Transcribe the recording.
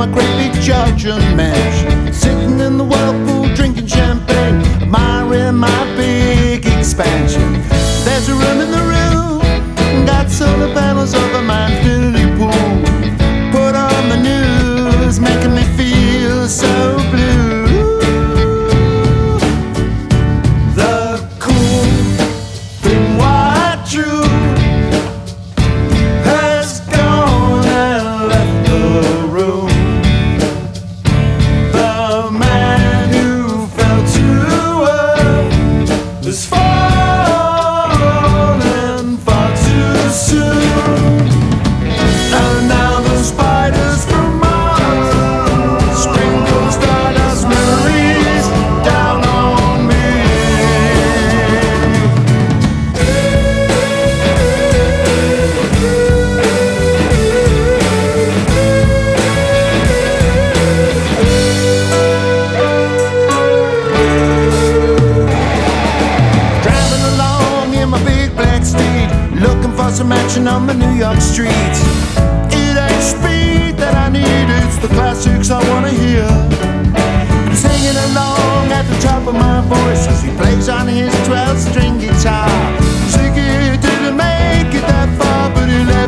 my great big Georgian mash. Sitting in the whirlpool, drinking champagne, admiring my big expansion. There's a room in the room, got solar panels over my infinity pool. Put on the news, making me feel so blue. The cool thin white truth has gone and left the room. The man who fell to earth is fallen far too soon. And now the spiders from Mars sprinkle stardust memories down on me. Driving along in my big black steed, looking for some action on the New York streets. It ain't speed that I need, it's the classics I wanna hear. I'm singing along at the top of my voice as he plays on his 12-string guitar. Ziggy didn't make it that far, but he left